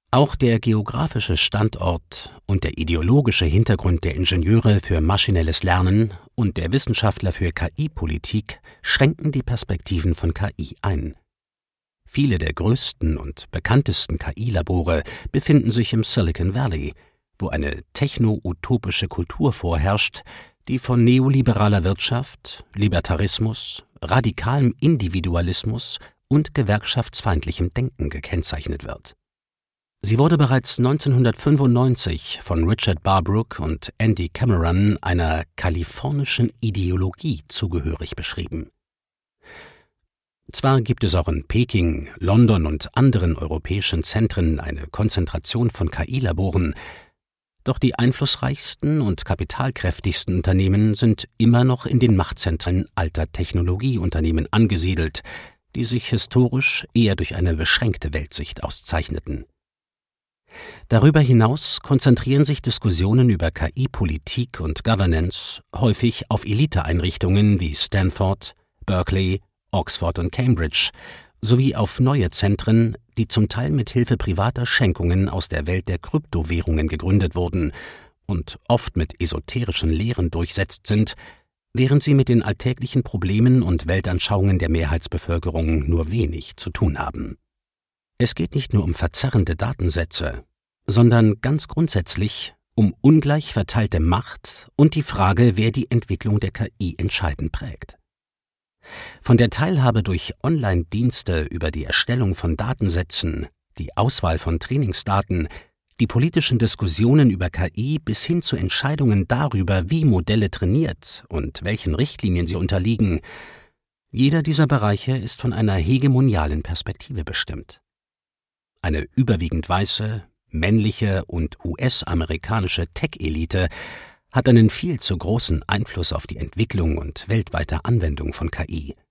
Auch der geografische Standort und der ideologische Hintergrund der Ingenieure für maschinelles Lernen und der Wissenschaftler für KI-Politik schränken die Perspektiven von KI ein. Viele der größten und bekanntesten KI-Labore befinden sich im Silicon Valley, wo eine techno-utopische Kultur vorherrscht, die von neoliberaler Wirtschaft, Libertarismus, radikalem Individualismus und gewerkschaftsfeindlichem Denken gekennzeichnet wird. Sie wurde bereits 1995 von Richard Barbrook und Andy Cameron einer kalifornischen Ideologie zugehörig beschrieben. Zwar gibt es auch in Peking, London und anderen europäischen Zentren eine Konzentration von KI-Laboren, doch die einflussreichsten und kapitalkräftigsten Unternehmen sind immer noch in den Machtzentren alter Technologieunternehmen angesiedelt, die sich historisch eher durch eine beschränkte Weltsicht auszeichneten. Darüber hinaus konzentrieren sich Diskussionen über KI-Politik und Governance häufig auf Eliteeinrichtungen wie Stanford, Berkeley, Oxford und Cambridge sowie auf neue Zentren, die zum Teil mit Hilfe privater Schenkungen aus der Welt der Kryptowährungen gegründet wurden und oft mit esoterischen Lehren durchsetzt sind, während sie mit den alltäglichen Problemen und Weltanschauungen der Mehrheitsbevölkerung nur wenig zu tun haben. Es geht nicht nur um verzerrende Datensätze, sondern ganz grundsätzlich um ungleich verteilte Macht und die Frage, wer die Entwicklung der KI entscheidend prägt. Von der Teilhabe durch Online-Dienste über die Erstellung von Datensätzen, die Auswahl von Trainingsdaten, die politischen Diskussionen über KI bis hin zu Entscheidungen darüber, wie Modelle trainiert und welchen Richtlinien sie unterliegen, jeder dieser Bereiche ist von einer hegemonialen Perspektive bestimmt. Eine überwiegend weiße, männliche und US-amerikanische Tech-Elite hat einen viel zu großen Einfluss auf die Entwicklung und weltweite Anwendung von KI.